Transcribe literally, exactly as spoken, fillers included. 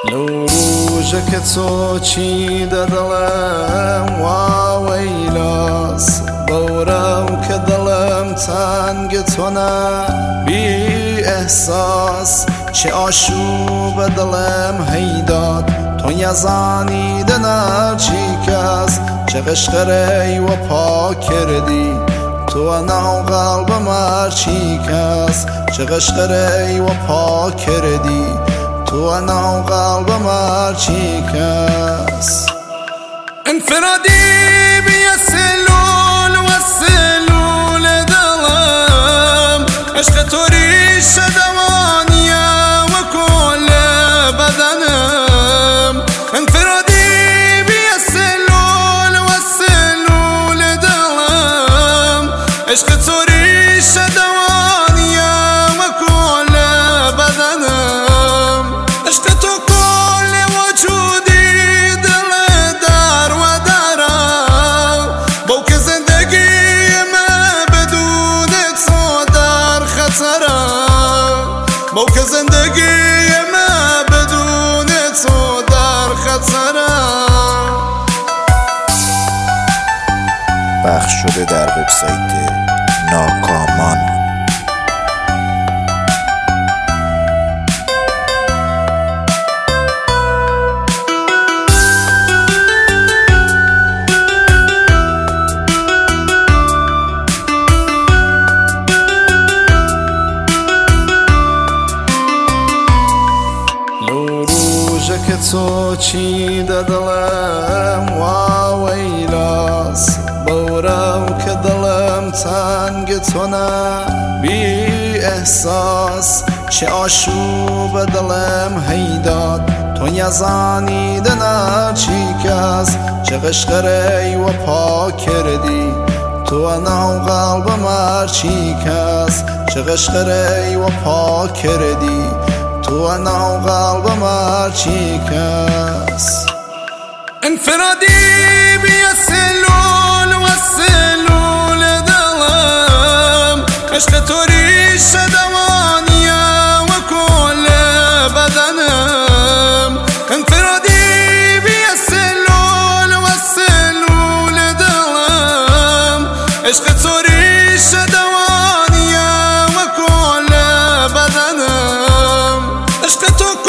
روژه که تو چیده دلم وا ویلاس بورم که دلم تنگ تو نه بی احساس چه آشوب دلم هیداد تو یزانیده نه چی کس چه قشقره و پا کردی تو انا قلبم هر چی کس چه قشقره و پا کردی تو انا قلبم هر چی کس انفرادی بی سلول و سلول دلم عشق تو ریشه دوانیه و کل بدنم انفرادی بی سلول و سلول دلم عشق تو ریشه دوانیه و کل بدنم عشق تو کل وجودی دل در و درم با که زندگی من بدون تو در خطرم با که زندگی من بدون تو در خطرم. پخش شده در وبسایت ناکامان. روژه که تو چیده دلم وا ویلاس بورم که دلم تنگ تو نه بی احساس چه آشوب دلم هیداد تو یزانیده نه چی کس چه قشقره و پا کردی تو انا قلبم هر چی کس چه قشقره و پا کردی تو انا قلبم هر چی کس انفرادی بی سلول و سلول دلم عشق تو ریشه دوانیه و کل بدنم انفرادی بی سلول و سلول دلم عشق تو ریشه دوانیه و کل بدنم عشق تو